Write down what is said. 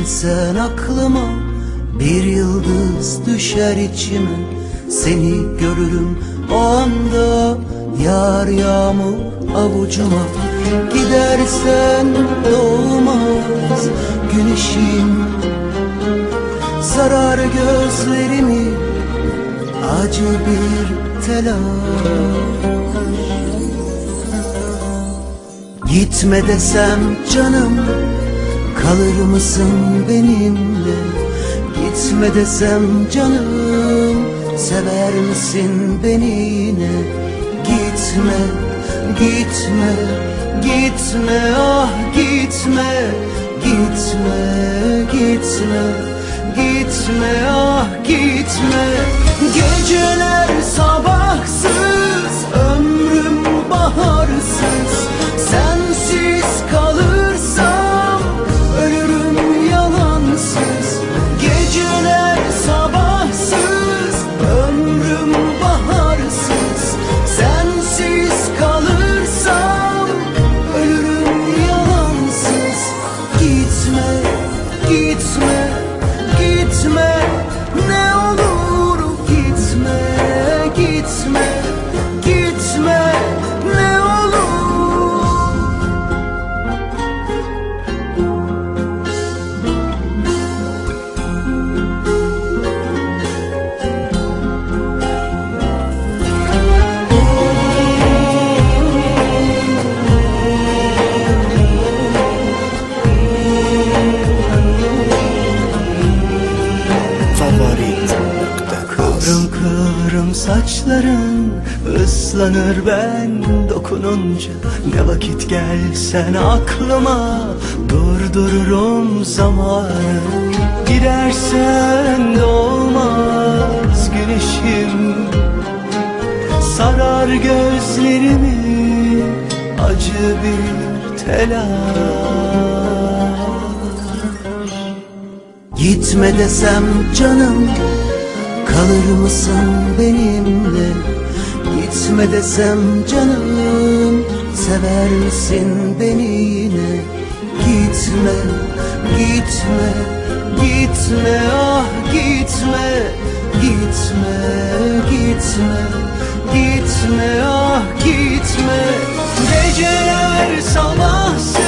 sen aklıma, bir yıldız düşer içime. Seni görürüm o anda, yağar yağmur avucuma. Gidersen doğmaz güneşim, sarar gözlerimi acı bir telaş. Gitme desem canım, kalır mısın benimle? Gitme desem canım, sever misin beni yine? Gitme, gitme, gitme, ah gitme. Gitme, gitme, gitme, ah gitme. Geceler sabahsız, ömrüm baharsız. Sensiz kalırsam ölürüm yalansız. Geceler sabahsız, ömrüm baharsız. Sensiz kalırsam ölürüm yalansız. Gitme, gitme, gitme, ne olur gitme, gitme, gitme, ne olur. Kıvrım kıvrım saçların ıslanır ben dokununca. Ne vakit gelsen aklıma, durdururum zamanı. Gidersen doğmaz güneşim, sarar gözlerimi acı bir telaş. Gitme desem canım, kalır mısın benimle? Gitme desem canım, sever misin beni yine? Gitme, gitme, gitme, ah gitme. Gitme, gitme, gitme, ah gitme. Geceler sabahsız,